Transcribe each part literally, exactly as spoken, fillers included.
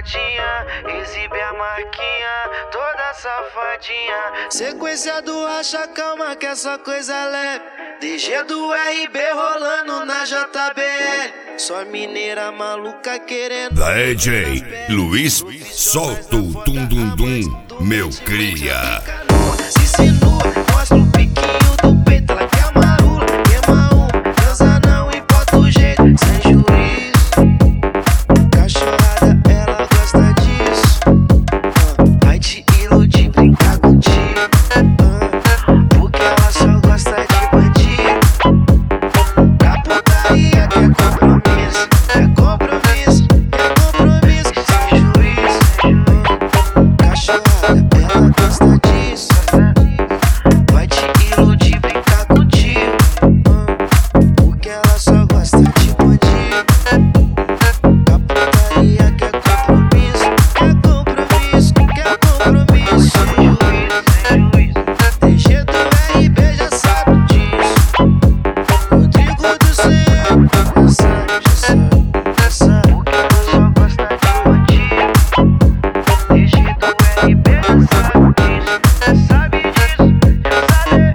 danadinha, exibe a marquinha, toda safadinha. Sequência do racha, calma que é só coisa leve. D G do R B rolando na J B L. Só mineira maluca querendo. Da D J Luiz, solta o dum dum dum, meu cria. Se sinua, mostra o piquinho do peito, ela quer marula, queima um, dança não importa o jeito, sem juízo. Cachorrada, ela gosta disso. uh, Vai te iludir, brincar contigo, uh, porque ela só gosta de bandido. Da putaria quer compromisso, quer compromisso, quer compromisso, sem juízo. uh, Cachorrada, ela gosta disso. Vai te iludir, brincar contigo, uh, porque ela só gosta de bandido. Da putaria quer compromisso, quer compromisso, quer compromisso, sem juízo, sem juízo. D G do R B já sabe disso. Rodrigo do céu, já sabe, já sabe, já sabe, porque ela só gosta de bandido. D G do R B já sabe disso, já sabe disso, já sabe.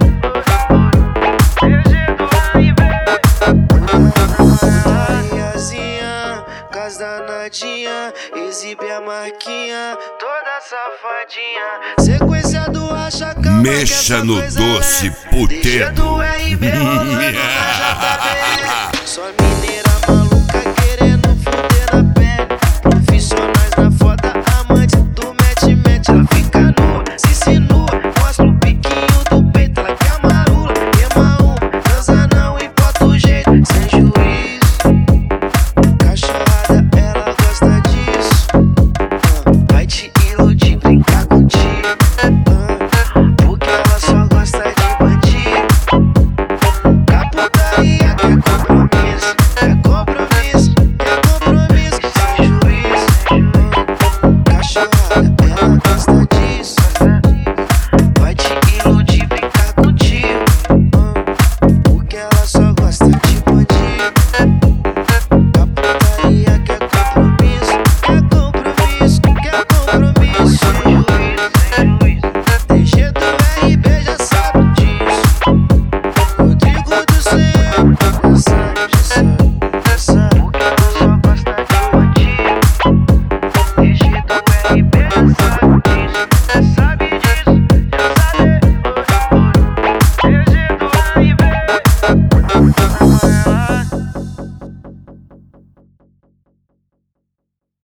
D G do R B. Mariazinha, cas danadinha, exibe a marquinha, toda safadinha. Sequência do racha, calma que é Mexa só no coisa doce, leve. D G puteiro. do R B rolando na J B L.